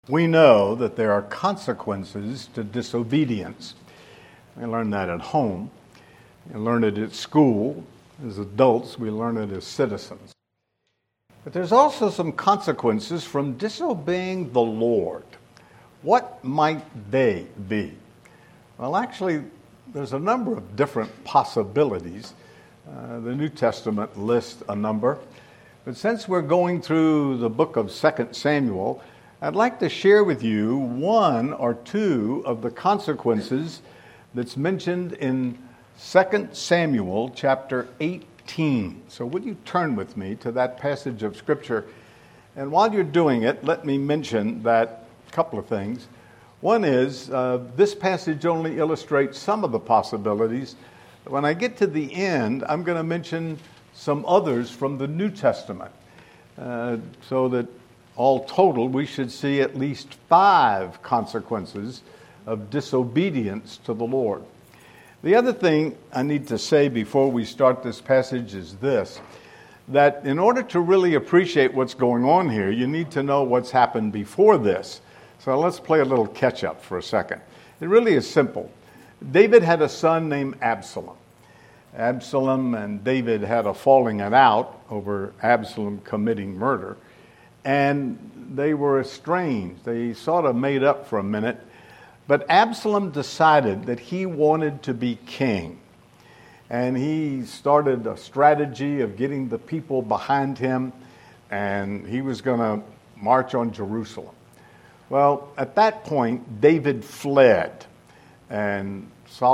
We know that there are consequences to disobedience. We learn that at home. We learn it at school. As adults, we learn it as citizens. But there's also some consequences from disobeying the Lord. What might they be? Well, actually, there's a number of different possibilities. The New Testament lists a number. But since we're going through the book of 2 Samuel, I'd like to share with you one or two of the consequences that's mentioned in 2 Samuel chapter 18. So would you turn with me to that passage of Scripture? And while you're doing it, let me mention that couple of things. One is, this passage only illustrates some of the possibilities. When I get to the end, I'm going to mention some others from the New Testament, so that all total, we should see at least 5 consequences of disobedience to the Lord. The other thing I need to say before we start this passage is this, that in order to really appreciate what's going on here, you need to know what's happened before this. So let's play a little catch-up for a second. It really is simple. David had a son named Absalom. Absalom and David had a falling out over Absalom committing murder. And they were estranged. They sort of made up for a minute. But Absalom decided that he wanted to be king. And he started a strategy of getting the people behind him. And he was going to march on Jerusalem. Well, at that point, David fled. And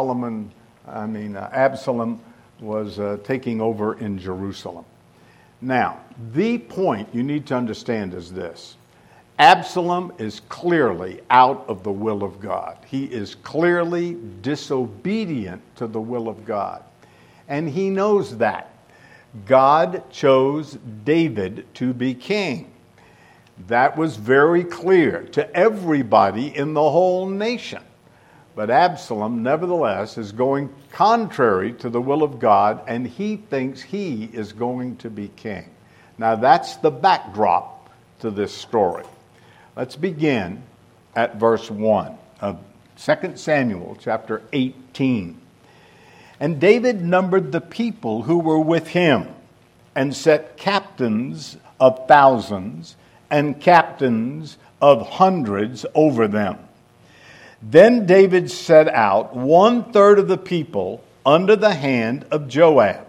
Absalom was taking over in Jerusalem. Now, the point you need to understand is this. Absalom is clearly out of the will of God. He is clearly disobedient to the will of God. And he knows that. God chose David to be king. That was very clear to everybody in the whole nation. But Absalom, nevertheless, is going contrary to the will of God, and he thinks he is going to be king. Now, that's the backdrop to this story. Let's begin at verse 1 of 2 Samuel chapter 18. And David numbered the people who were with him, and set captains of thousands and captains of hundreds over them. Then David set out 1/3 of the people under the hand of Joab,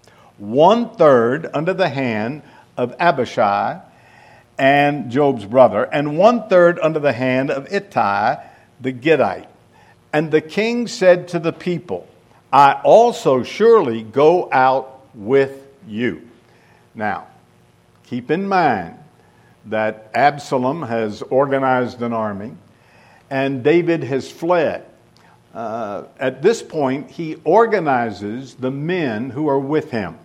1/3 under the hand of Abishai and Joab's brother, and 1/3 under the hand of Ittai the Gittite. And the king said to the people, I also surely go out with you. Now, keep in mind that Absalom has organized an army, and David has fled. At this point, he organizes the men who are with him.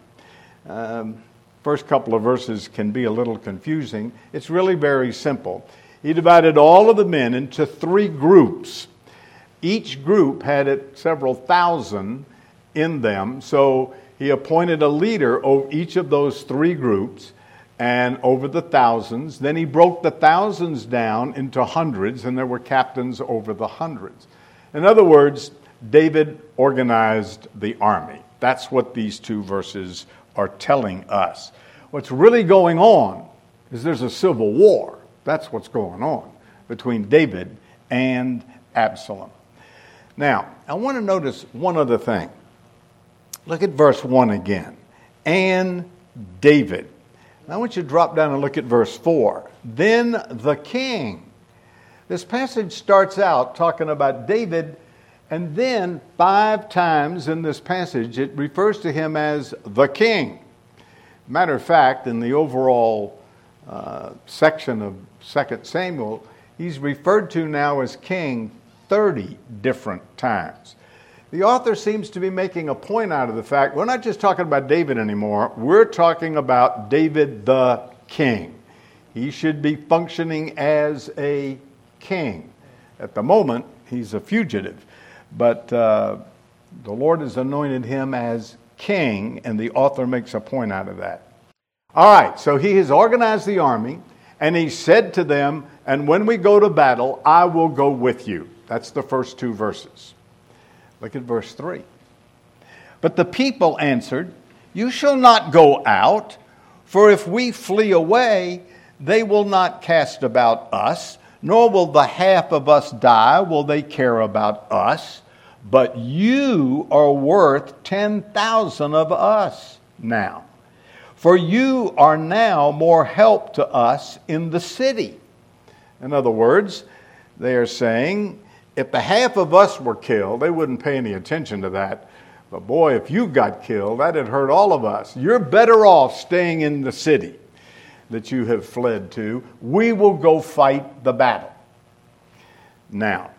First couple of verses can be a little confusing. It's really very simple. He divided all of the men into 3 groups. Each group had several thousand in them, so he appointed a leader over each of those 3 groups, and over the thousands. Then he broke the thousands down into hundreds, and there were captains over the hundreds. In other words, David organized the army. That's what these 2 verses are telling us. What's really going on is there's a civil war. That's what's going on between David and Absalom. Now, I want to notice one other thing. Look at verse 1 again. And David. Now I want you to drop down and look at verse 4. Then the king. This passage starts out talking about David, and then 5 times in this passage it refers to him as the king. Matter of fact, in the overall section of 2 Samuel, he's referred to now as king 30 different times. The author seems to be making a point out of the fact we're not just talking about David anymore. We're talking about David the king. He should be functioning as a king. At the moment, he's a fugitive. But the Lord has anointed him as king, and the author makes a point out of that. All right, so he has organized the army, and he said to them, and when we go to battle, I will go with you. That's the first two verses. Look at verse 3. But the people answered, you shall not go out, for if we flee away, they will not cast about us, nor will the half of us die, will they care about us. But you are worth 10,000 of us now. For you are now more help to us in the city. In other words, they are saying, if the half of us were killed, they wouldn't pay any attention to that. But boy, if you got killed, that'd hurt all of us. You're better off staying in the city that you have fled to. We will go fight the battle. Now,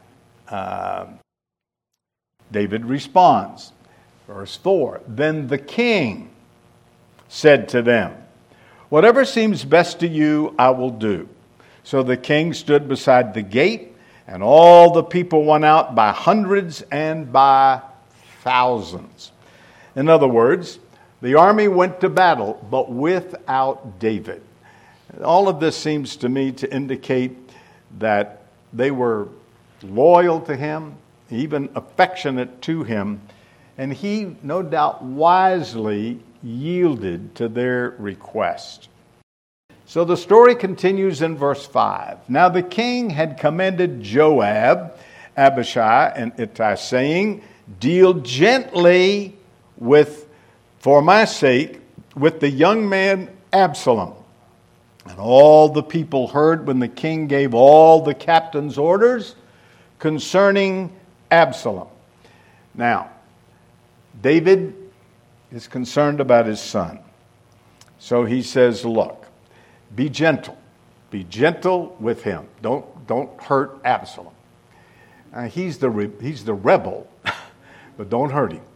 David responds. Verse 4, then the king said to them, whatever seems best to you, I will do. So the king stood beside the gate, and all the people went out by hundreds and by thousands. In other words, the army went to battle, but without David. All of this seems to me to indicate that they were loyal to him, even affectionate to him, and he, no doubt, wisely yielded to their request. So the story continues in verse 5. Now the king had commanded Joab, Abishai, and Ittai, saying, deal gently for my sake, with the young man Absalom. And all the people heard when the king gave all the captains orders concerning Absalom. Now, David is concerned about his son. So he says, look, be gentle. Be gentle with him. Don't hurt Absalom. He's the rebel, but don't hurt him.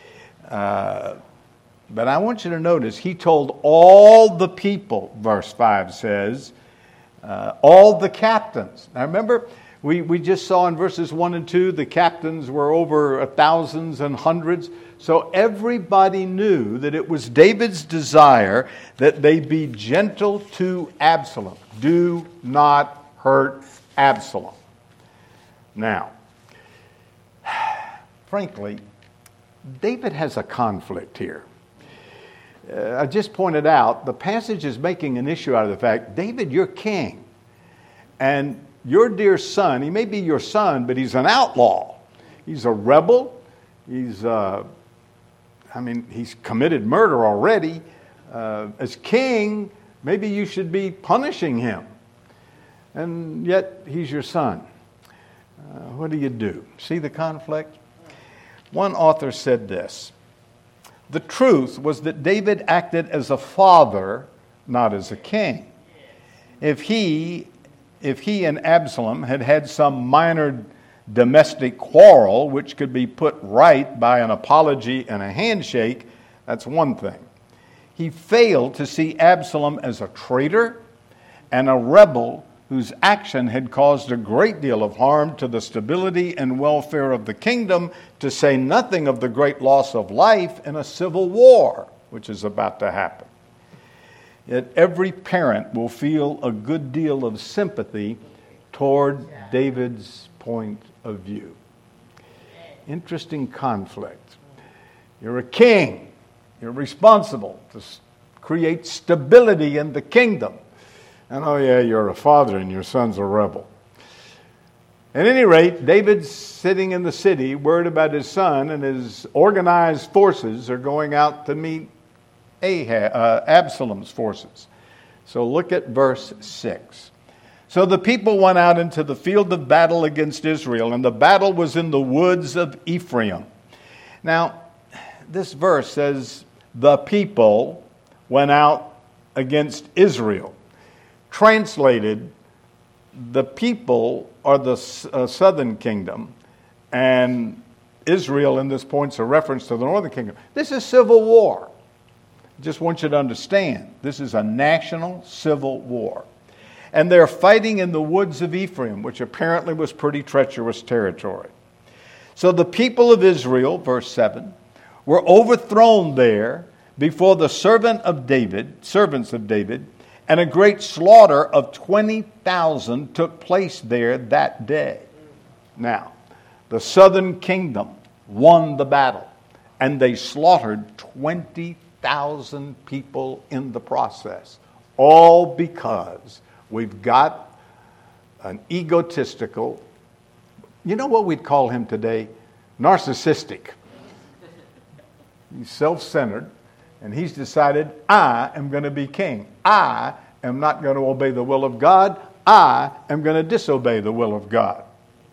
But I want you to notice, he told all the people, verse 5 says, all the captains. Now remember, we just saw in verses 1 and 2, the captains were over thousands and hundreds. So everybody knew that it was David's desire that they be gentle to Absalom. Do not hurt Absalom. Now, frankly, David has a conflict here. I just pointed out, the passage is making an issue out of the fact, David, you're king. And your dear son, he may be your son, but he's an outlaw. He's a rebel. He's committed murder already. As king, maybe you should be punishing him. And yet, he's your son. What do you do? See the conflict? One author said this: the truth was that David acted as a father, not as a king. If he and Absalom had had some minor domestic quarrel, which could be put right by an apology and a handshake, that's one thing. He failed to see Absalom as a traitor and a rebel whose action had caused a great deal of harm to the stability and welfare of the kingdom, to say nothing of the great loss of life in a civil war, which is about to happen. Yet every parent will feel a good deal of sympathy toward David's point of view. Interesting conflict. You're a king. You're responsible to create stability in the kingdom. And oh yeah, you're a father and your son's a rebel. At any rate, David's sitting in the city, worried about his son, and his organized forces are going out to meet Absalom's forces. So look at verse 6. So the people went out into the field of battle against Israel, and the battle was in the woods of Ephraim. Now, this verse says, the people went out against Israel. Translated, the people are the southern kingdom, and Israel in this point is a reference to the northern kingdom. This is civil war. Just want you to understand, this is a national civil war. And they're fighting in the woods of Ephraim, which apparently was pretty treacherous territory. So the people of Israel, verse 7, were overthrown there before the servants of David, And a great slaughter of 20,000 took place there that day. Now, the southern kingdom won the battle, and they slaughtered 20,000 people in the process, all because we've got an egotistical, you know what we'd call him today? Narcissistic. He's self-centered, and he's decided, I am going to be king. I am not going to obey the will of God. I am going to disobey the will of God.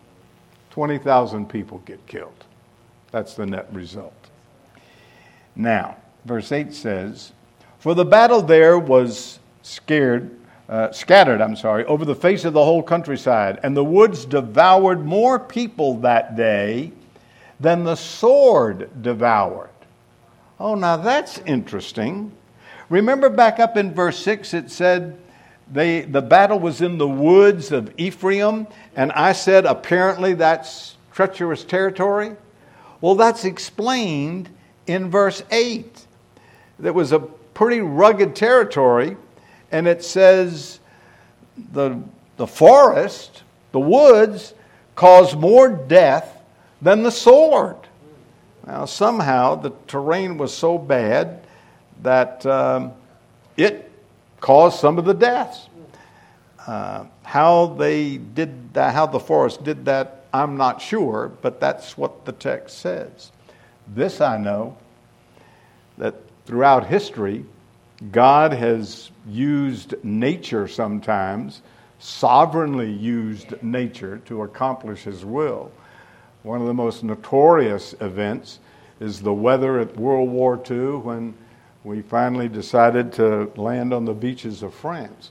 20,000 people get killed. That's the net result. Now, verse 8 says, for the battle there was scattered over the face of the whole countryside, and the woods devoured more people that day than the sword devoured. Oh, now that's interesting. Remember back up in verse 6, it said the battle was in the woods of Ephraim, and I said apparently that's treacherous territory. Well, that's explained in verse 8. That was a pretty rugged territory, and it says the forest, the woods, caused more death than the sword. Now, somehow the terrain was so bad that it caused some of the deaths. How they did that, how the forest did that, I'm not sure, but that's what the text says. This I know, that throughout history, God has used nature sometimes, sovereignly used nature to accomplish His will. One of the most notorious events is the weather at World War II when we finally decided to land on the beaches of France.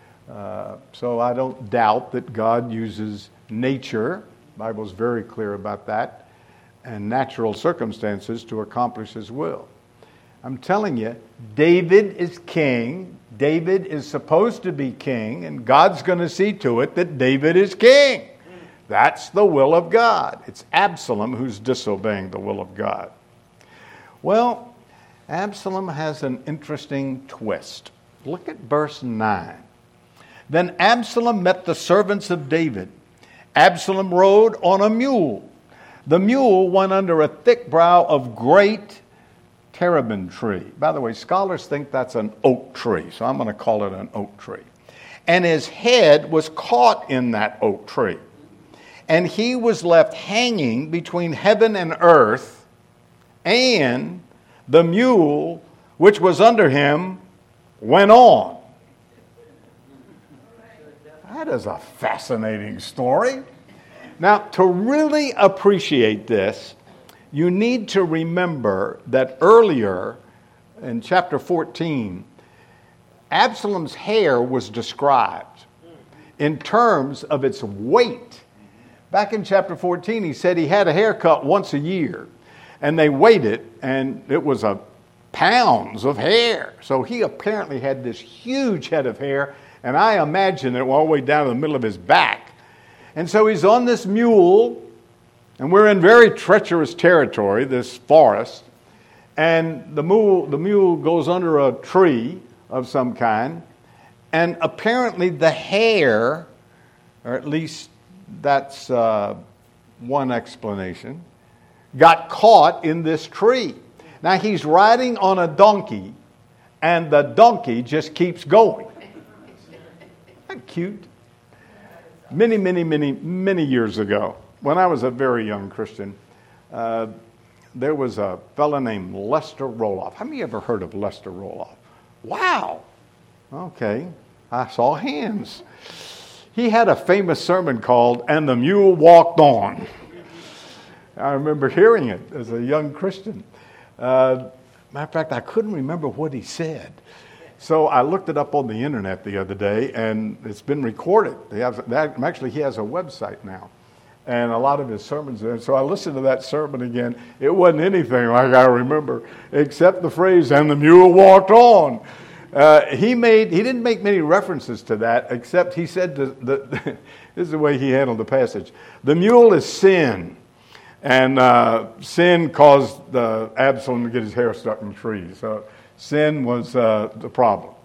So I don't doubt that God uses nature, the Bible's very clear about that, and natural circumstances to accomplish His will. I'm telling you, David is king. David is supposed to be king, and God's going to see to it that David is king. That's the will of God. It's Absalom who's disobeying the will of God. Well, Absalom has an interesting twist. Look at verse 9. Then Absalom met the servants of David. Absalom rode on a mule. The mule went under a thick brow of great terebinth tree. By the way, scholars think that's an oak tree, so I'm going to call it an oak tree. And his head was caught in that oak tree. And he was left hanging between heaven and earth, and the mule which was under him went on. That is a fascinating story. Now, to really appreciate this, you need to remember that earlier in chapter 14, Absalom's hair was described in terms of its weight. Back in chapter 14, he said he had a haircut once a year, and they weighed it, and it was pounds of hair. So he apparently had this huge head of hair, and I imagine it all the way down to the middle of his back. And so he's on this mule, and we're in very treacherous territory, this forest, and the mule goes under a tree of some kind, and apparently the hair, or at least that's one explanation, got caught in this tree. Now he's riding on a donkey, and the donkey just keeps going. Isn't that cute? Many years ago, when I was a very young Christian, there was a fellow named Lester Roloff. How many ever heard of Lester Roloff? Wow. Okay. I saw hands. He had a famous sermon called, "And the Mule Walked On." I remember hearing it as a young Christian. Matter of fact, I couldn't remember what he said. So I looked it up on the internet the other day, and it's been recorded. He has a website now, and a lot of his sermons there. So I listened to that sermon again. It wasn't anything like I remember, except the phrase, "And the mule walked on." He didn't make many references to that, except he said, this is the way he handled the passage. The mule is sin, and sin caused Absalom to get his hair stuck in trees. So sin was the problem.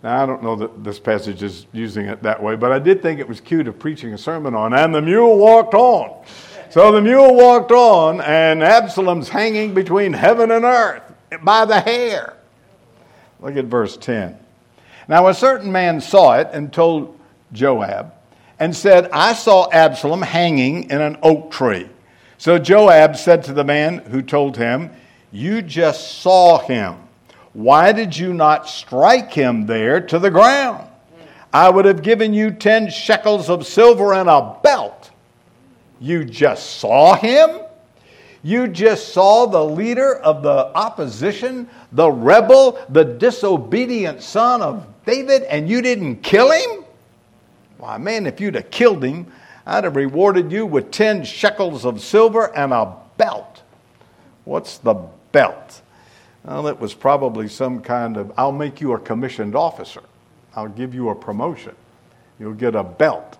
Now, I don't know that this passage is using it that way, but I did think it was cute of preaching a sermon on, and the mule walked on. So the mule walked on, and Absalom's hanging between heaven and earth by the hair. Look at verse 10. Now a certain man saw it and told Joab, and said, I saw Absalom hanging in an oak tree. So Joab said to the man who told him, you just saw him. Why did you not strike him there to the ground? I would have given you 10 shekels of silver and a belt. You just saw him? You just saw the leader of the opposition, the rebel, the disobedient son of David, and you didn't kill him? Why, man, if you'd have killed him, I'd have rewarded you with 10 shekels of silver and a belt. What's the belt? Well, it was probably some kind of, I'll make you a commissioned officer. I'll give you a promotion. You'll get a belt.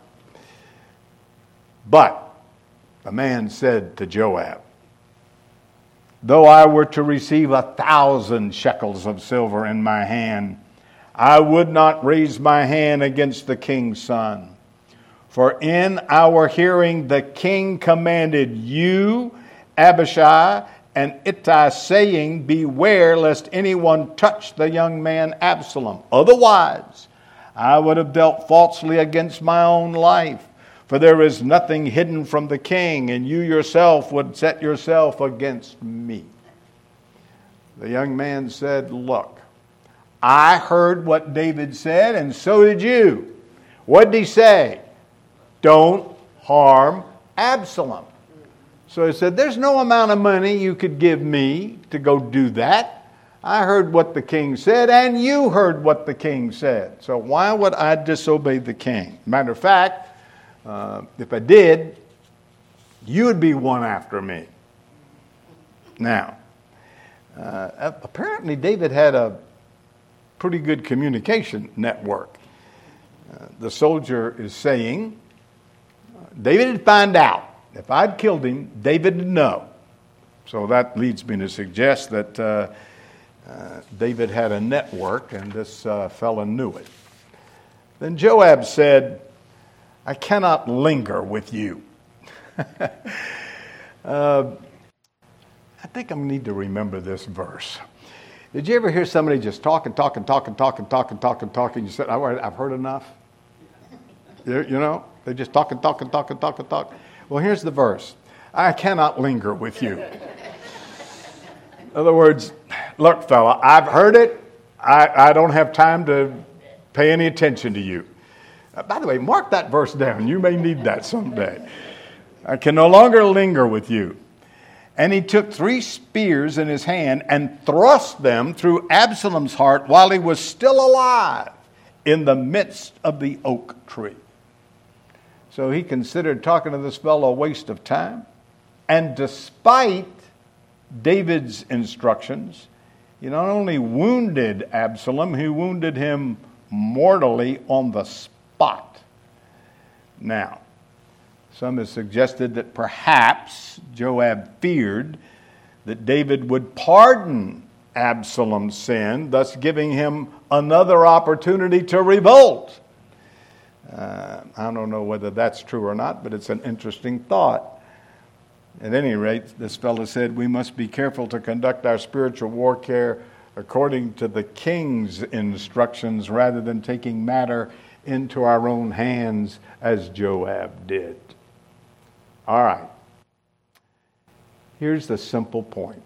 But the man said to Joab, though I were to receive 1,000 shekels of silver in my hand, I would not raise my hand against the king's son. For in our hearing the king commanded you, Abishai, and Ittai, saying, beware lest anyone touch the young man Absalom. Otherwise, I would have dealt falsely against my own life. For there is nothing hidden from the king, and you yourself would set yourself against me. The young man said, look, I heard what David said, and so did you. What did he say? Don't harm Absalom. So he said, there's no amount of money you could give me to go do that. I heard what the king said, and you heard what the king said. So why would I disobey the king? Matter of fact, if I did, you would be one after me. Now, apparently David had a pretty good communication network. The soldier is saying, David would find out. If I'd killed him, David would know. So that leads me to suggest that David had a network, and this fellow knew it. Then Joab said, I cannot linger with you. I think I need to remember this verse. Did you ever hear somebody just talking? You said, I've heard enough. You know, they just talking. Well, here's the verse. I cannot linger with you. In other words, look, fella, I've heard it. I don't have time to pay any attention to you. By the way, mark that verse down. You may need that someday. I can no longer linger with you. And he took 3 spears in his hand and thrust them through Absalom's heart while he was still alive in the midst of the oak tree. So he considered talking to this fellow a waste of time. And despite David's instructions, he not only wounded Absalom, he wounded him mortally on the spot. Now, some have suggested that perhaps Joab feared that David would pardon Absalom's sin, thus giving him another opportunity to revolt. I don't know whether that's true or not, but it's an interesting thought. At any rate, this fellow said, we must be careful to conduct our spiritual warfare according to the king's instructions rather than taking matter into our own hands as Joab did. All right. Here's the simple point.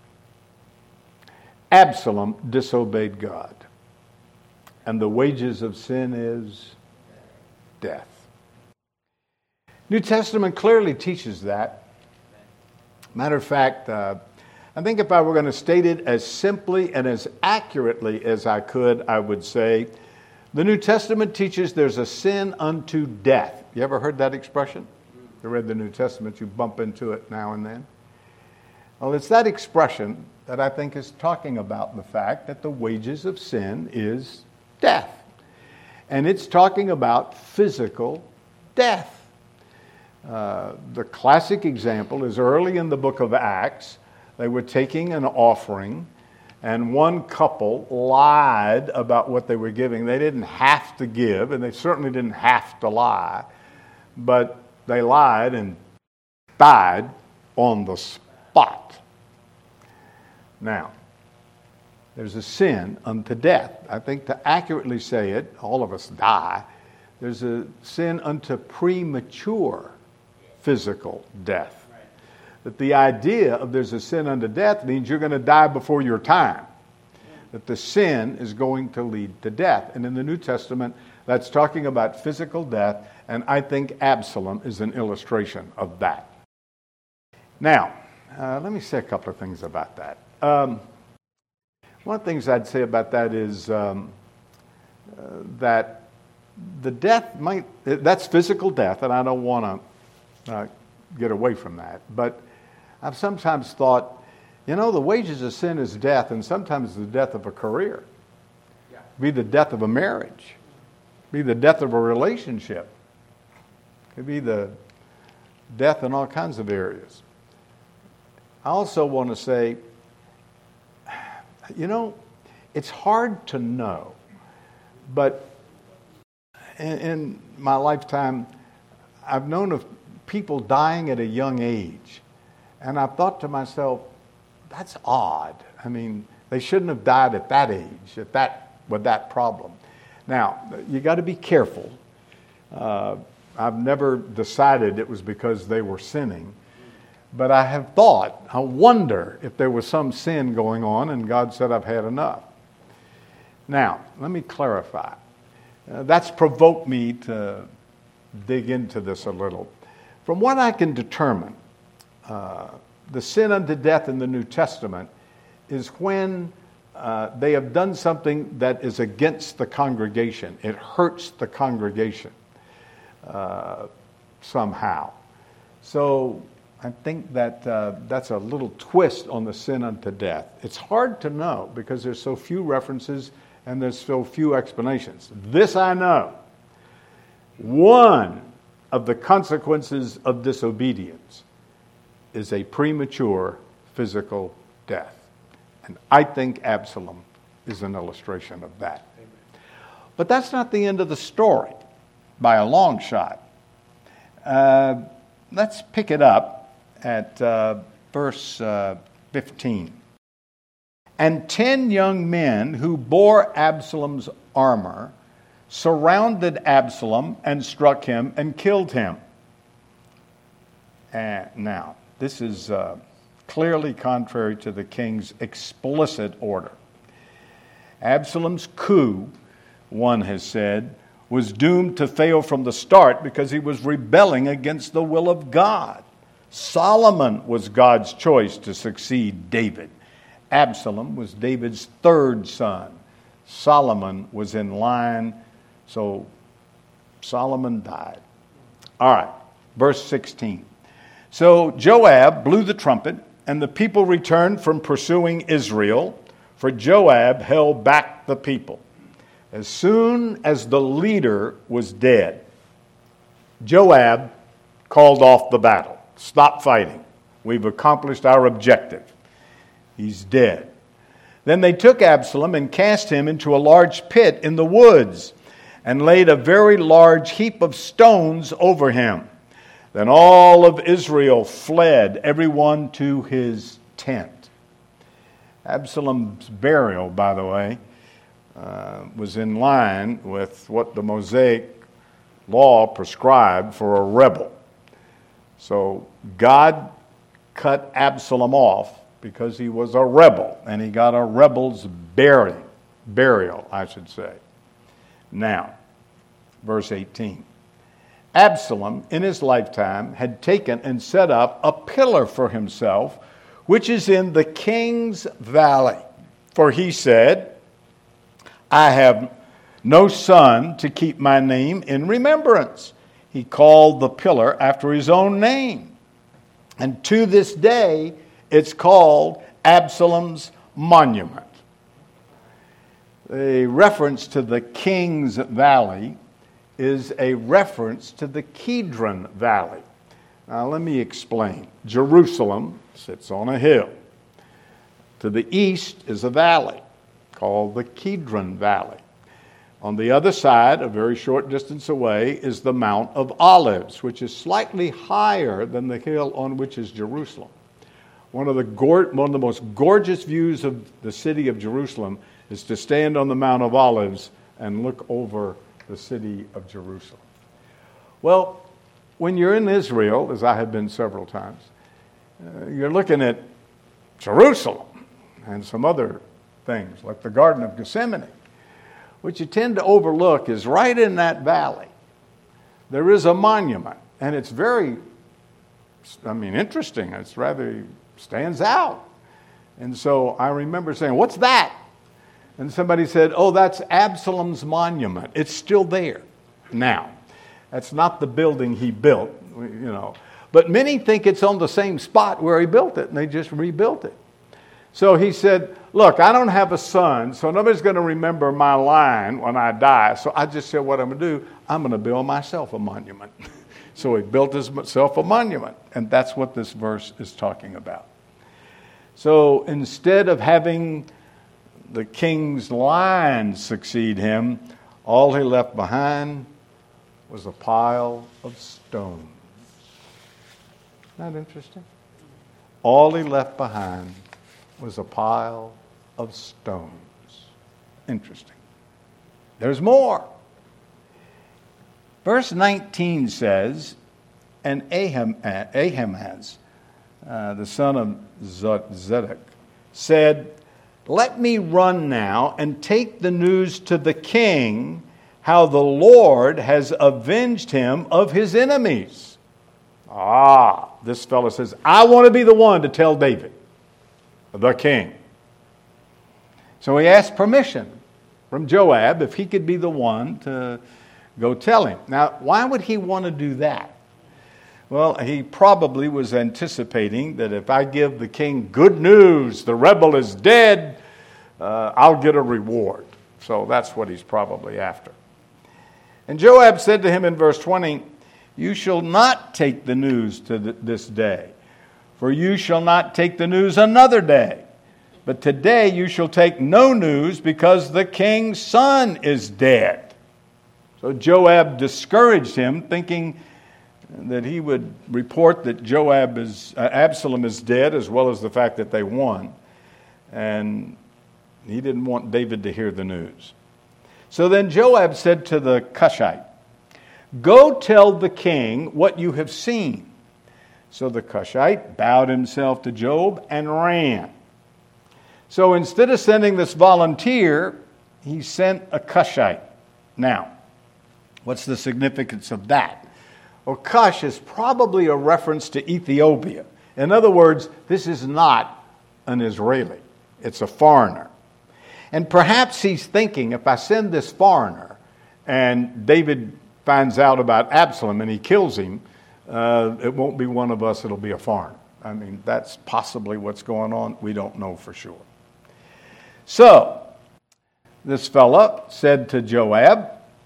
Absalom disobeyed God, and the wages of sin is death. New Testament clearly teaches that. Matter of fact, I think if I were going to state it as simply and as accurately as I could, I would say the New Testament teaches there's a sin unto death. You ever heard that expression? You read the New Testament, you bump into it now and then. Well, it's that expression that I think is talking about the fact that the wages of sin is death. And it's talking about physical death. The classic example is early in the book of Acts. They were taking an offering And one couple lied about what they were giving. They didn't have to give, and they certainly didn't have to lie, but they lied and died on the spot. Now, there's a sin unto death. I think to accurately say it, all of us die. There's a sin unto premature physical death. That the idea of there's a sin unto death means you're going to die before your time. That the sin is going to lead to death. And in the New Testament, that's talking about physical death, and I think Absalom is an illustration of that. Now, let me say a couple of things about that. One of the things I'd say about that is that the death that's physical death, and I don't want to get away from that, but I've sometimes thought, the wages of sin is death, and sometimes the death of a career. Be the death of a marriage. Be the death of a relationship. Could be the death in all kinds of areas. I also want to say, it's hard to know, but in my lifetime, I've known of people dying at a young age. And I've thought to myself, that's odd. I mean, they shouldn't have died at that age, with that problem. Now, you got to be careful. I've never decided it was because they were sinning. But I have thought, I wonder if there was some sin going on and God said, I've had enough. Now, let me clarify. That's provoked me to dig into this a little. From what I can determine, the sin unto death in the New Testament is when they have done something that is against the congregation. It hurts the congregation somehow. So I think that that's a little twist on the sin unto death. It's hard to know because there's so few references and there's so few explanations. This I know. One of the consequences of disobedience is a premature physical death. And I think Absalom is an illustration of that. Amen. But that's not the end of the story by a long shot. Let's pick it up at verse 15. And 10 young men who bore Absalom's armor surrounded Absalom and struck him and killed him. Now, this is clearly contrary to the king's explicit order. Absalom's coup, one has said, was doomed to fail from the start because he was rebelling against the will of God. Solomon was God's choice to succeed David. Absalom was David's third son. Solomon was in line, so Solomon died. All right, verse 16. So Joab blew the trumpet, and the people returned from pursuing Israel, for Joab held back the people. As soon as the leader was dead, Joab called off the battle. Stop fighting. We've accomplished our objective. He's dead. Then they took Absalom and cast him into a large pit in the woods and laid a very large heap of stones over him. Then all of Israel fled, everyone to his tent. Absalom's burial, by the way, was in line with what the Mosaic law prescribed for a rebel. So God cut Absalom off because he was a rebel, and he got a rebel's burial, I should say. Now, verse 18. Absalom, in his lifetime, had taken and set up a pillar for himself, which is in the king's valley. For he said, I have no son to keep my name in remembrance. He called the pillar after his own name. And to this day, it's called Absalom's monument. A reference to the king's valley is a reference to the Kidron Valley. Now let me explain. Jerusalem sits on a hill. To the east is a valley called the Kidron Valley. On the other side, a very short distance away, is the Mount of Olives, which is slightly higher than the hill on which is Jerusalem. One of the most gorgeous views of the city of Jerusalem is to stand on the Mount of Olives and look over the city of Jerusalem. Well, when you're in Israel, as I have been several times, you're looking at Jerusalem and some other things like the Garden of Gethsemane. What you tend to overlook is right in that valley, there is a monument, and it's very, interesting. It's rather stands out. And so I remember saying, "What's that?" And somebody said, "Oh, that's Absalom's monument. It's still there now. That's not the building he built, But many think it's on the same spot where he built it, and they just rebuilt it. So he said, "Look, I don't have a son, so nobody's going to remember my line when I die. So I just said, what I'm going to do, I'm going to build myself a monument." So he built himself a monument, and that's what this verse is talking about. So instead of having the king's line succeed him, all he left behind was a pile of stones. Isn't that interesting? All he left behind was a pile of stones. Interesting. There's more. Verse 19 says, "And Ahimaaz, the son of Zadok, said, 'Let me run now and take the news to the king, how the Lord has avenged him of his enemies.'" This fellow says, "I want to be the one to tell David, the king." So he asked permission from Joab if he could be the one to go tell him. Now, why would he want to do that? Well, he probably was anticipating that if I give the king good news, the rebel is dead, I'll get a reward. So that's what he's probably after. And Joab said to him in verse 20, "You shall not take the news to this day, for you shall not take the news another day. But today you shall take no news, because the king's son is dead." So Joab discouraged him, thinking that he would report that Absalom is dead, as well as the fact that they won. And he didn't want David to hear the news. So then Joab said to the Cushite, "Go tell the king what you have seen." So the Cushite bowed himself to Joab and ran. So instead of sending this volunteer, he sent a Cushite. Now, what's the significance of that? Well, Cush is probably a reference to Ethiopia. In other words, this is not an Israeli. It's a foreigner. And perhaps he's thinking, if I send this foreigner and David finds out about Absalom and he kills him, it won't be one of us, it'll be a foreigner. That's possibly what's going on. We don't know for sure. So, this fella said to Joab,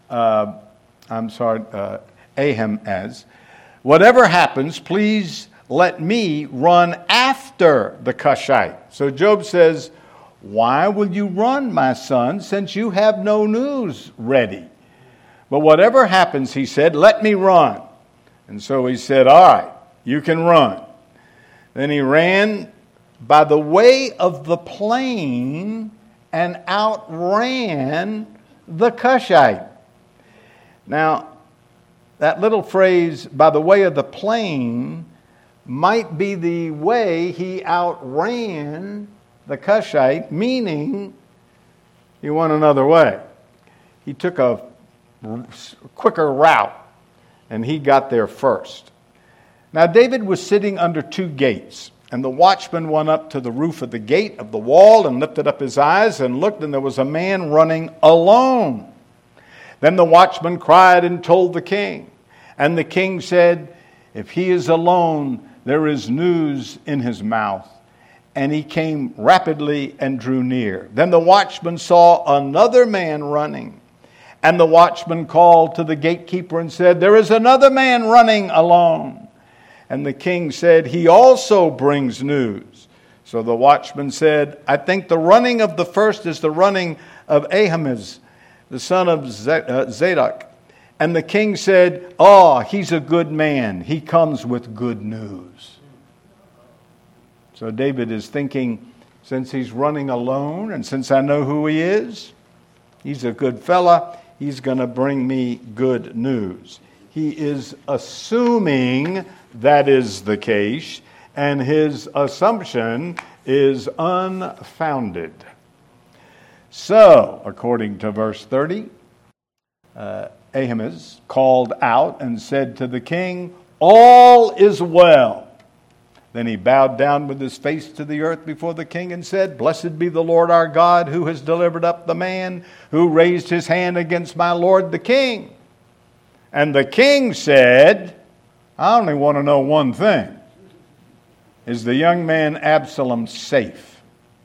Ahimaaz, "Whatever happens, please let me run after the Cushite." So Joab says, "Why will you run, my son, since you have no news ready? But whatever happens," he said, "let me run." And so he said, "All right, you can run." Then he ran by the way of the plain and outran the Cushite. Now, that little phrase, "by the way of the plain," might be the way he outran the Cushite, meaning he went another way. He took a quicker route, and he got there first. Now, David was sitting under two gates, and the watchman went up to the roof of the gate of the wall and lifted up his eyes and looked, and there was a man running alone. Then the watchman cried and told the king. And the king said, "If he is alone, there is news in his mouth." And he came rapidly and drew near. Then the watchman saw another man running. And the watchman called to the gatekeeper and said, "There is another man running alone." And the king said, "He also brings news." So the watchman said, I think the running of the first is the running of Ahimaaz, the son of Zadok. And the king said, oh, he's a good man. He comes with good news. So David is thinking, since he's running alone and since I know who he is, he's a good fella. He's going to bring me good news. He is assuming that is the case, and his assumption is unfounded. So, according to verse 30, Ahimaaz called out and said to the king, all is well. Then he bowed down with his face to the earth before the king and said, blessed be the Lord our God, who has delivered up the man who raised his hand against my lord the king. And the king said, I only want to know one thing. Is the young man Absalom safe?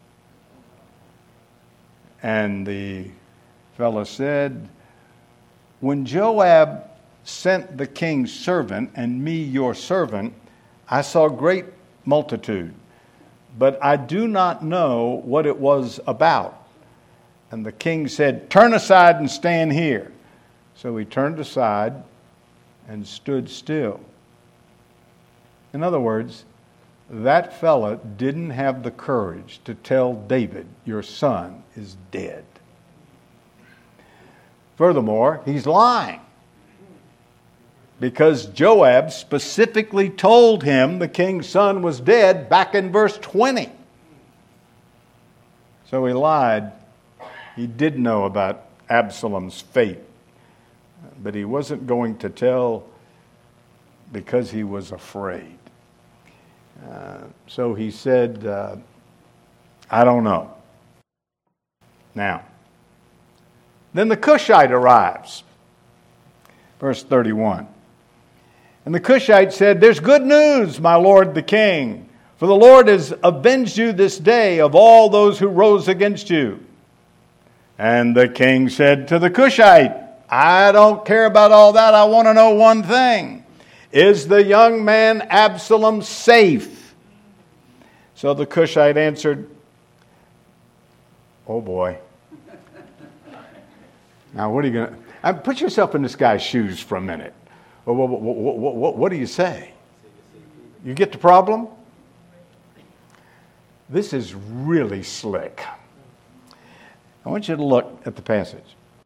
And the fellow said, when Joab sent the king's servant and me your servant, I saw great multitude, but I do not know what it was about. And the king said, turn aside and stand here. So he turned aside and stood still. In other words, that fella didn't have the courage to tell David, your son is dead. Furthermore, he's lying, because Joab specifically told him the king's son was dead back in verse 20. So he lied. He did know about Absalom's fate, but he wasn't going to tell because he was afraid. So he said, I don't know. Now, then the Cushite arrives. Verse 31. And the Cushite said, there's good news, my lord the king, for the Lord has avenged you this day of all those who rose against you. And the king said to the Cushite, I don't care about all that. I want to know one thing. Is the young man Absalom safe? So the Cushite answered, oh boy. Now what are you going to... Put yourself in this guy's shoes for a minute. What do you say? You get the problem? This is really slick. I want you to look at the passage.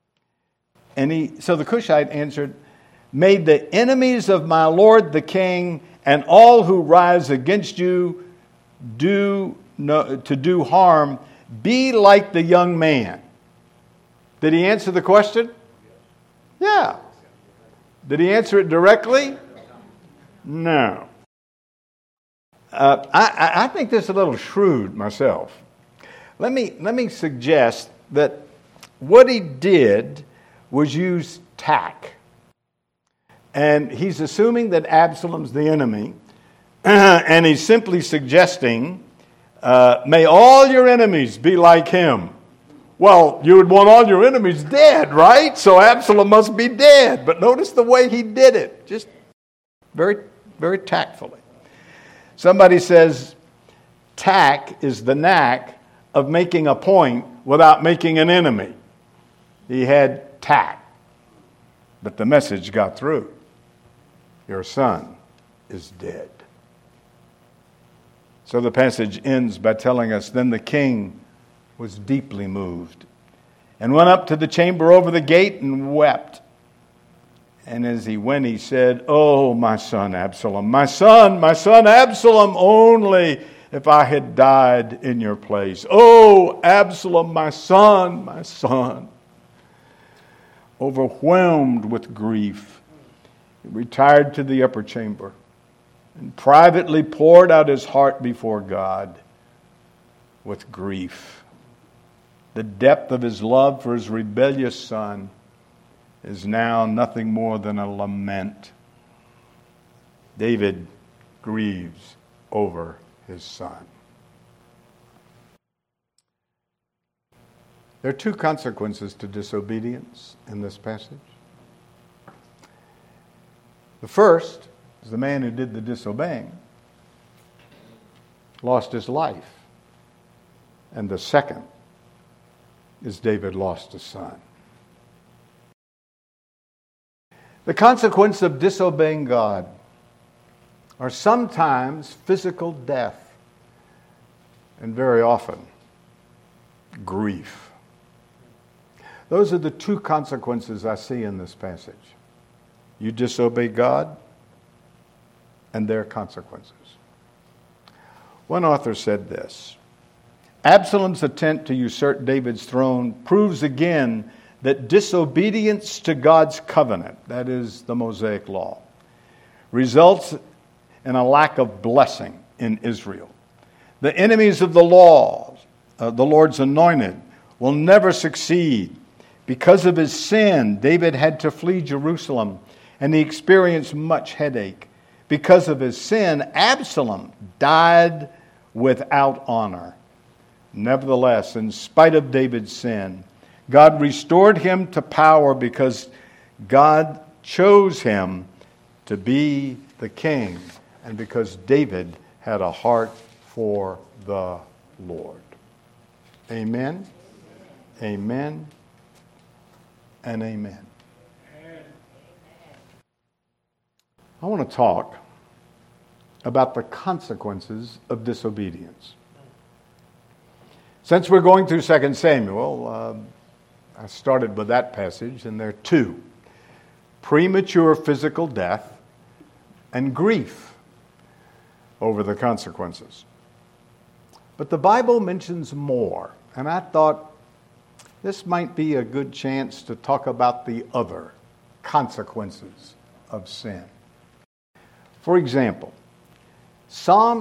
So the Cushite answered, may the enemies of my lord the king and all who rise against you to do harm be like the young man. Did he answer the question? Yeah. Did he answer it directly? No. I think this is a little shrewd myself. Let me suggest that what he did was use tact. And he's assuming that Absalom's the enemy, and he's simply suggesting, may all your enemies be like him. Well, you would want all your enemies dead, right? So Absalom must be dead. But notice the way he did it, just very, very tactfully. Somebody says, tact is the knack of making a point without making an enemy. He had tact, but the message got through. Your son is dead. So the passage ends by telling us, then the king was deeply moved and went up to the chamber over the gate and wept. And as he went, he said, oh, my son Absalom, my son Absalom, only if I had died in your place. Oh, Absalom, my son. Overwhelmed with grief, he retired to the upper chamber and privately poured out his heart before God with grief. The depth of his love for his rebellious son is now nothing more than a lament. David grieves over his son. There are two consequences to disobedience in this passage. The first is the man who did the disobeying lost his life And the second is David lost a son. The consequence of disobeying God are sometimes physical death and very often grief. Those are the two consequences I see in this passage. You disobey God and their consequences. One author said this: Absalom's attempt to usurp David's throne proves again that disobedience to God's covenant, that is the Mosaic law, results in a lack of blessing in Israel. The enemies of the law, the Lord's anointed, will never succeed. Because of his sin, David had to flee Jerusalem, and he experienced much headache. Because of his sin, Absalom died without honor. Nevertheless, in spite of David's sin, God restored him to power because God chose him to be the king and because David had a heart for the Lord. Amen, amen, and amen. I want to talk about the consequences of disobedience. Since we're going through 2 Samuel, I started with that passage, and there are two: premature physical death and grief over the consequences. But the Bible mentions more, and I thought this might be a good chance to talk about the other consequences of sin. For example, Psalm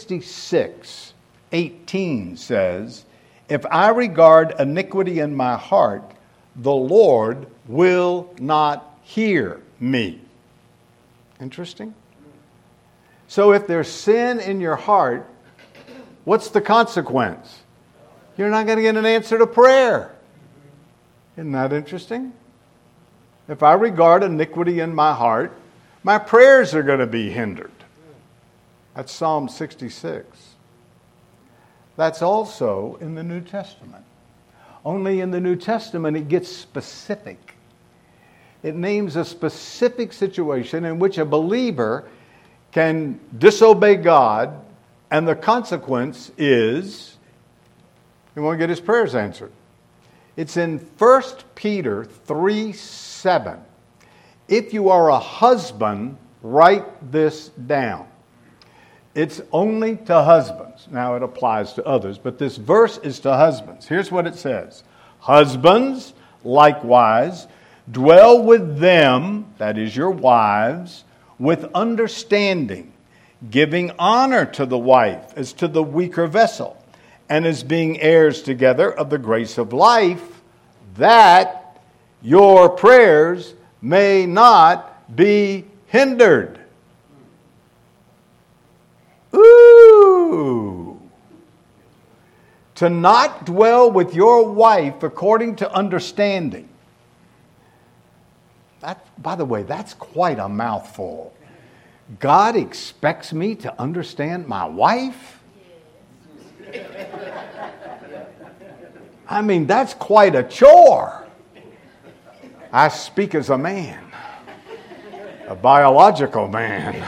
66:18 says, "If I regard iniquity in my heart, the Lord will not hear me." Interesting. So if there's sin in your heart, what's the consequence? You're not going to get an answer to prayer. Isn't that interesting? If I regard iniquity in my heart, my prayers are going to be hindered. That's Psalm 66. That's also in the New Testament. Only in the New Testament it gets specific. It names a specific situation in which a believer can disobey God, and the consequence is he won't get his prayers answered. It's in 1 Peter 3:7. If you are a husband, write this down. It's only to husbands. Now it applies to others, but this verse is to husbands. Here's what it says: Husbands, likewise, dwell with them, that is your wives, with understanding, giving honor to the wife as to the weaker vessel, and as being heirs together of the grace of life, that your prayers may not be hindered. Ooh! To not dwell with your wife according to understanding. That, by the way, that's quite a mouthful. God expects me to understand my wife? I mean, that's quite a chore. I speak as a man, a biological man.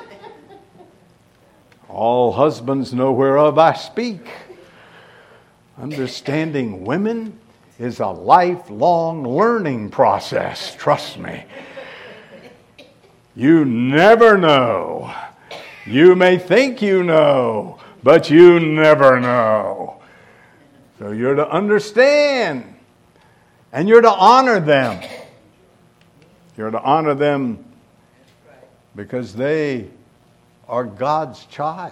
All husbands know whereof I speak. Understanding women is a lifelong learning process, trust me. You never know. You may think you know, but you never know. So you're to understand, and you're to honor them. You're to honor them because they are God's child.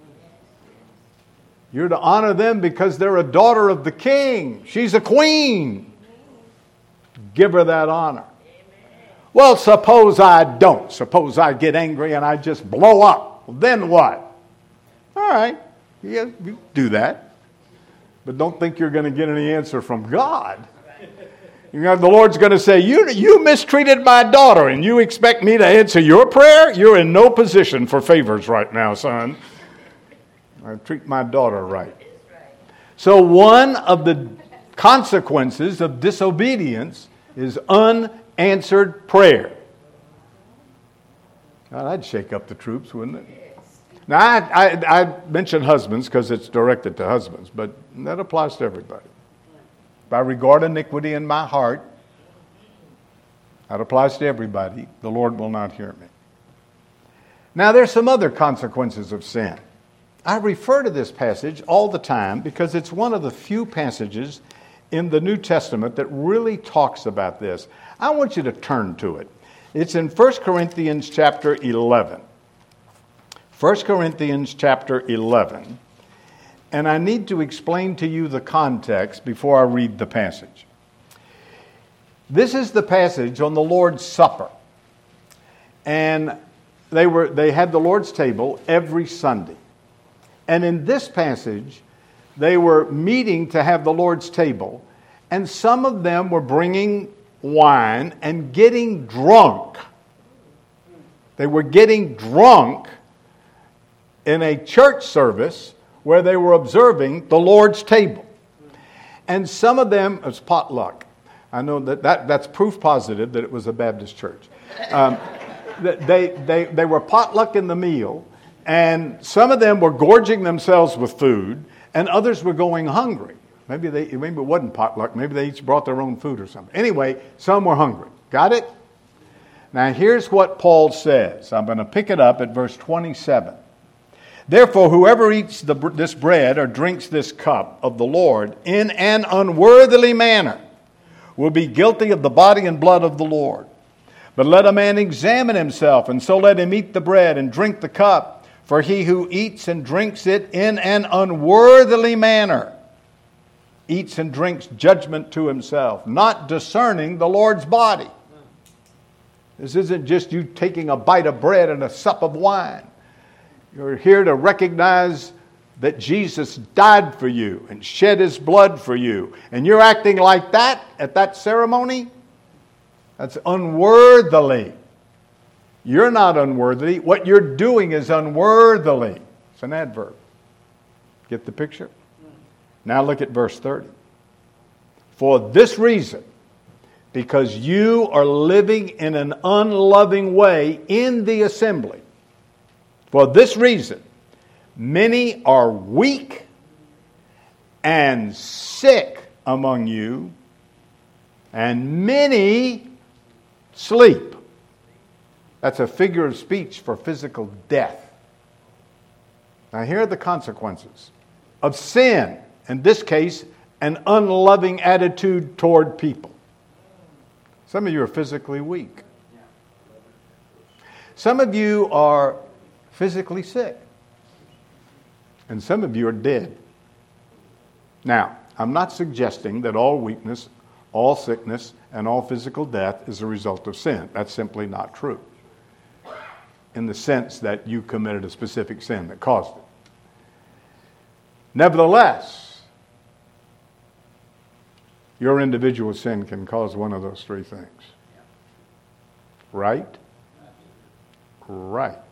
You're to honor them because they're a daughter of the king. She's a queen. Give her that honor. Well, suppose I don't. Suppose I get angry and I just blow up. Well, then what? All right, yeah, you do that. But don't think you're going to get any answer from God. The Lord's going to say, you mistreated my daughter and you expect me to answer your prayer? You're in no position for favors right now, son. I treat my daughter right. So one of the consequences of disobedience is unanswered prayer. God, that'd shake up the troops, wouldn't it? Now, I mention husbands because it's directed to husbands, but that applies to everybody. If I regard iniquity in my heart, that applies to everybody. The Lord will not hear me. Now, there's some other consequences of sin. I refer to this passage all the time because it's one of the few passages in the New Testament that really talks about this. I want you to turn to it. It's in 1 Corinthians chapter 11. 1 Corinthians chapter 11. And I need to explain to you the context before I read the passage. This is the passage on the Lord's Supper. And they had the Lord's table every Sunday. And in this passage, they were meeting to have the Lord's table. And some of them were bringing wine and getting drunk. They were getting drunk in a church service where they were observing the Lord's table. And some of them, it was potluck. I know that's proof positive that it was a Baptist church. They were potluck in the meal, and some of them were gorging themselves with food, and others were going hungry. Maybe it wasn't potluck. Maybe they each brought their own food or something. Anyway, some were hungry. Got it? Now here's what Paul says. I'm going to pick it up at verse 27. Therefore, whoever eats this bread or drinks this cup of the Lord in an unworthily manner will be guilty of the body and blood of the Lord. But let a man examine himself, and so let him eat the bread and drink the cup. For he who eats and drinks it in an unworthily manner eats and drinks judgment to himself, not discerning the Lord's body. This isn't just you taking a bite of bread and a sup of wine. You're here to recognize that Jesus died for you and shed his blood for you. And you're acting like that at that ceremony? That's unworthily. You're not unworthy. What you're doing is unworthily. It's an adverb. Get the picture? Now look at verse 30. For this reason, because you are living in an unloving way in the assembly, for this reason, many are weak and sick among you, and many sleep. That's a figure of speech for physical death. Now here are the consequences of sin. In this case, an unloving attitude toward people. Some of you are physically weak. Some of you are physically sick. And some of you are dead. Now, I'm not suggesting that all weakness, all sickness, and all physical death is a result of sin. That's simply not true. In the sense that you committed a specific sin that caused it. Nevertheless, your individual sin can cause one of those three things. Right? Right.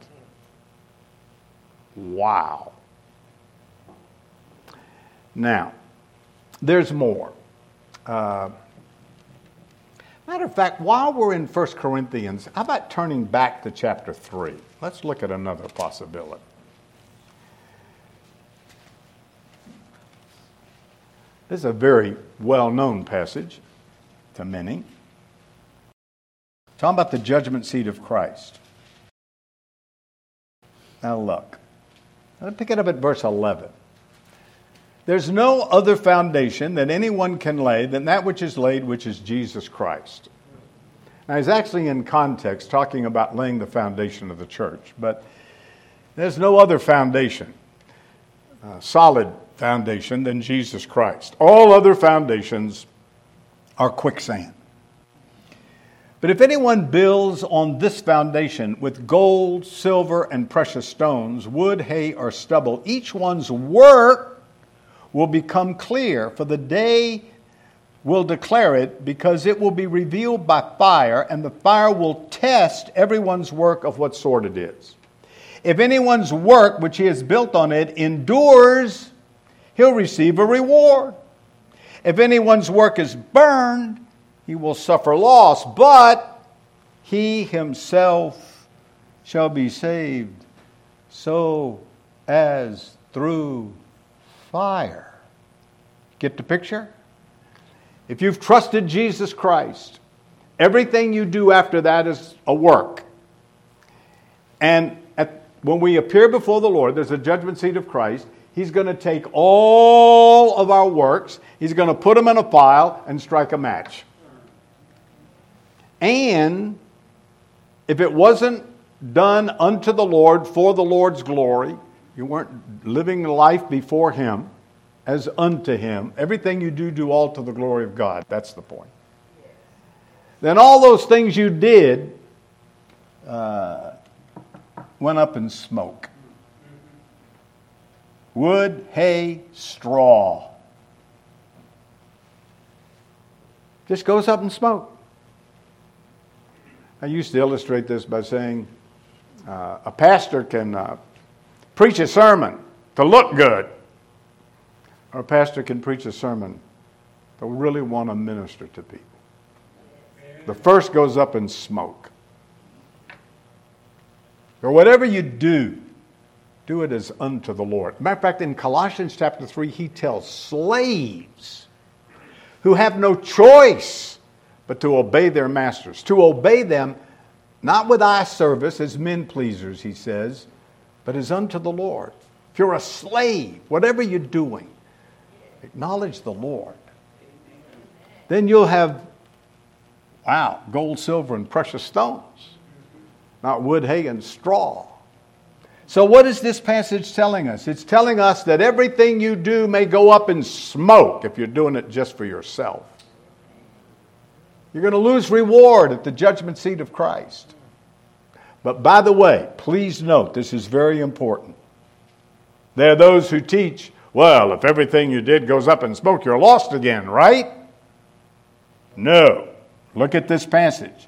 Wow. Now, there's more. Matter of fact, while we're in 1 Corinthians, how about turning back to chapter 3? Let's look at another possibility. This is a very well-known passage to many. Talking about the judgment seat of Christ. Now look. Let's pick it up at verse 11. There's no other foundation that anyone can lay than that which is laid, which is Jesus Christ. Now he's actually in context talking about laying the foundation of the church, but there's no other foundation, solid foundation than Jesus Christ. All other foundations are quicksand. But if anyone builds on this foundation with gold, silver, and precious stones, wood, hay, or stubble, each one's work will become clear, for the day will declare it, because it will be revealed by fire, and the fire will test everyone's work of what sort it is. If anyone's work which he has built on it endures, he'll receive a reward. If anyone's work is burned, he will suffer loss, but he himself shall be saved, so as through fire. Get the picture? If you've trusted Jesus Christ, everything you do after that is a work. And when we appear before the Lord, there's a judgment seat of Christ. He's going to take all of our works, he's going to put them in a file and strike a match. And if it wasn't done unto the Lord for the Lord's glory, you weren't living life before him as unto him, everything you do all to the glory of God. That's the point. Then all those things you did went up in smoke. Wood, hay, straw. Just goes up in smoke. I used to illustrate this by saying a pastor can preach a sermon to look good, or a pastor can preach a sermon to really want to minister to people. The first goes up in smoke. Or whatever you do it as unto the Lord. Matter of fact, in Colossians chapter 3, he tells slaves who have no choice but to obey their masters. To obey them, not with eye service as men pleasers, he says, but as unto the Lord. If you're a slave, whatever you're doing, acknowledge the Lord. Then you'll have, gold, silver, and precious stones. Not wood, hay, and straw. So what is this passage telling us? It's telling us that everything you do may go up in smoke if you're doing it just for yourself. You're going to lose reward at the judgment seat of Christ. But by the way, please note, this is very important. There are those who teach, well, if everything you did goes up in smoke, you're lost again, right? No. Look at this passage.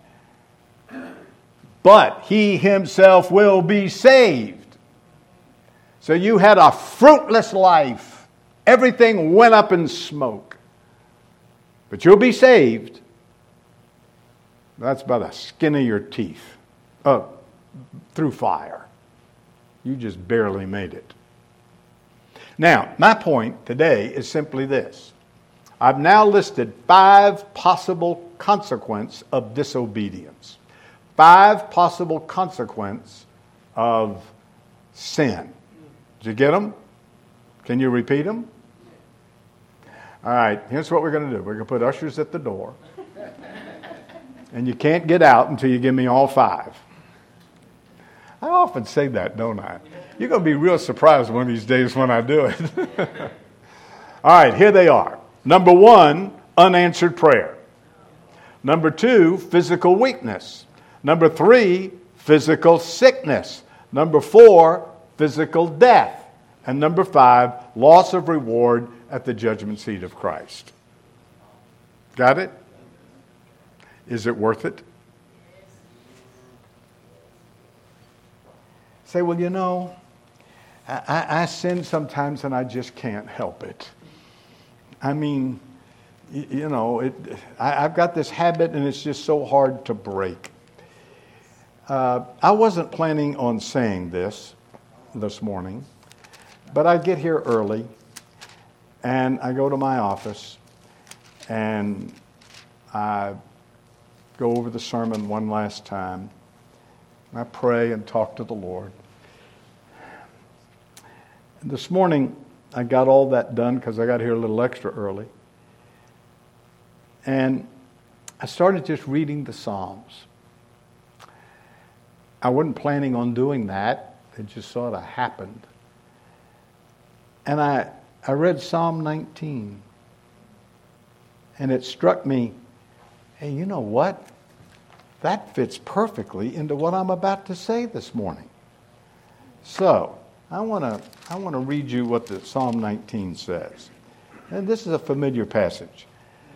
But he himself will be saved. So you had a fruitless life. Everything went up in smoke. But you'll be saved. That's by the skin of your teeth. Through fire. You just barely made it. Now, my point today is simply this. I've now listed 5 possible consequences of disobedience. 5 possible consequences of sin. Did you get them? Can you repeat them? All right, here's what we're going to do. We're going to put ushers at the door. And you can't get out until you give me all 5. I often say that, don't I? You're going to be real surprised one of these days when I do it. All right, here they are. Number 1, unanswered prayer. Number 2, physical weakness. Number 3, physical sickness. Number 4, physical death. And number 5, loss of reward at the judgment seat of Christ. Got it? Is it worth it? Say, well, you know, I sin sometimes and I just can't help it. I mean, you know, I've got this habit and it's just so hard to break. I wasn't planning on saying this morning, but I get here early and I go to my office and I go over the sermon one last time. I pray and talk to the Lord. And this morning, I got all that done because I got here a little extra early. And I started just reading the Psalms. I wasn't planning on doing that. It just sort of happened. And I read Psalm 19. And it struck me, hey, you know what? That fits perfectly into what I'm about to say this morning. So, I want to read you what the Psalm 19 says. And this is a familiar passage.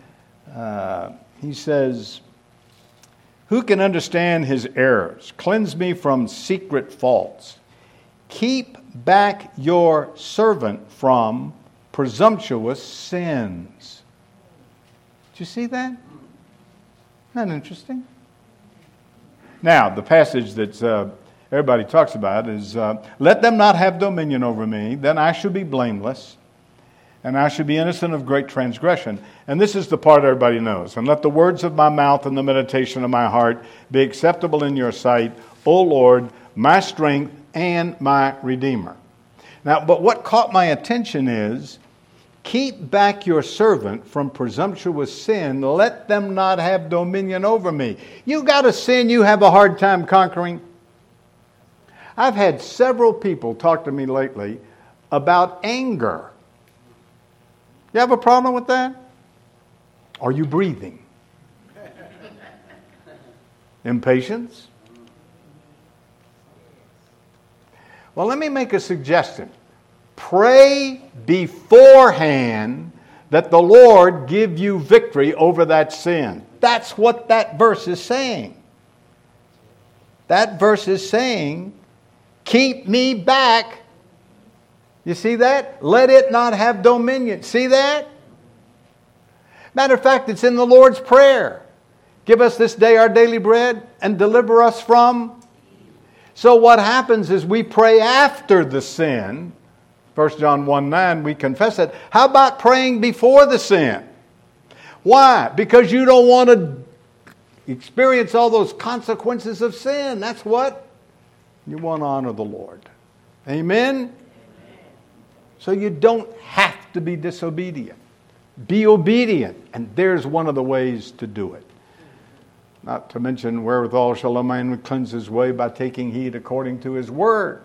He says, who can understand his errors? Cleanse me from secret faults. Keep back your servant from presumptuous sins. Did you see that? Isn't that interesting? Now, the passage that everybody talks about is, let them not have dominion over me, then I shall be blameless, and I shall be innocent of great transgression. And this is the part everybody knows. And let the words of my mouth and the meditation of my heart be acceptable in your sight, O Lord, my strength and my Redeemer. Now, but what caught my attention is, keep back your servant from presumptuous sin. Let them not have dominion over me. You got a sin you have a hard time conquering? I've had several people talk to me lately about anger. You have a problem with that? Are you breathing? Impatience? Well, let me make a suggestion. Pray beforehand that the Lord give you victory over that sin. That's what that verse is saying. That verse is saying, keep me back. You see that? Let it not have dominion. See that? Matter of fact, it's in the Lord's Prayer. Give us this day our daily bread and deliver us from. So what happens is we pray after the sin. 1 John 1:9, we confess it. How about praying before the sin? Why? Because you don't want to experience all those consequences of sin. That's what. You want to honor the Lord. Amen? So you don't have to be disobedient. Be obedient. And there's one of the ways to do it. Not to mention, wherewithal shall a man cleanse his way by taking heed according to his word.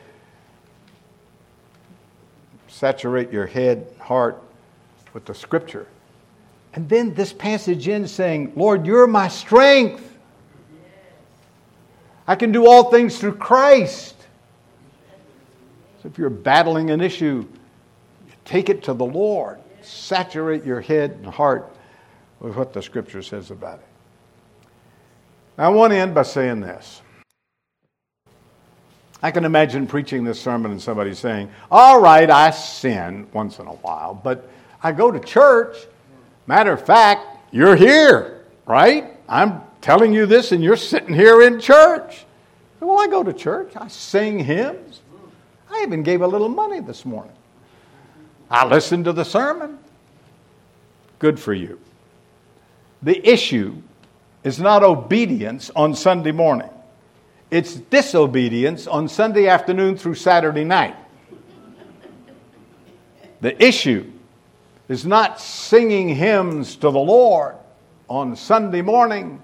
Saturate your head, heart with the Scripture. And then this passage ends saying, Lord, you're my strength. I can do all things through Christ. So if you're battling an issue, you take it to the Lord. Saturate your head and heart with what the Scripture says about it. Now, I want to end by saying this. I can imagine preaching this sermon and somebody saying, all right, I sin once in a while, but I go to church. Matter of fact, you're here, right? I'm telling you this and you're sitting here in church. Well, I go to church. I sing hymns. I even gave a little money this morning. I listened to the sermon. Good for you. The issue is not obedience on Sunday morning. It's disobedience on Sunday afternoon through Saturday night. The issue is not singing hymns to the Lord on Sunday morning.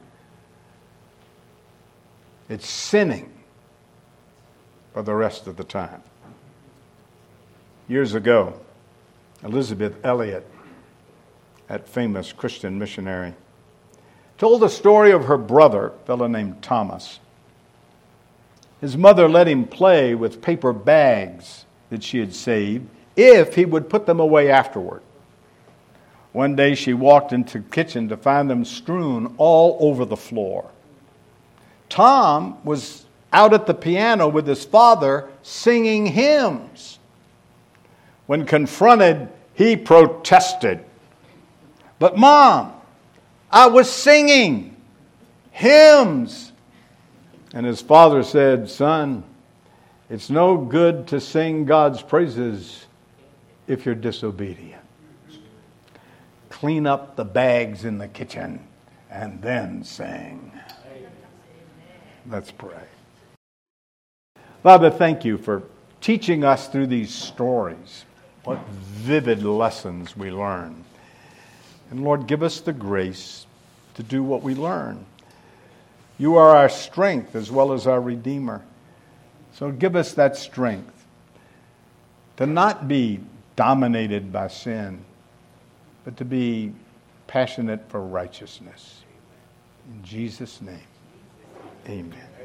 It's sinning for the rest of the time. Years ago, Elizabeth Elliot, that famous Christian missionary, told the story of her brother, a fellow named Thomas. His mother let him play with paper bags that she had saved if he would put them away afterward. One day she walked into the kitchen to find them strewn all over the floor. Tom was out at the piano with his father singing hymns. When confronted, he protested. But Mom, I was singing hymns. And his father said, son, it's no good to sing God's praises if you're disobedient. Clean up the bags in the kitchen and then sing. Let's pray. Father, thank you for teaching us through these stories. What vivid lessons we learn. And Lord, give us the grace to do what we learn. You are our strength as well as our Redeemer. So give us that strength to not be dominated by sin, but to be passionate for righteousness. In Jesus' name, amen.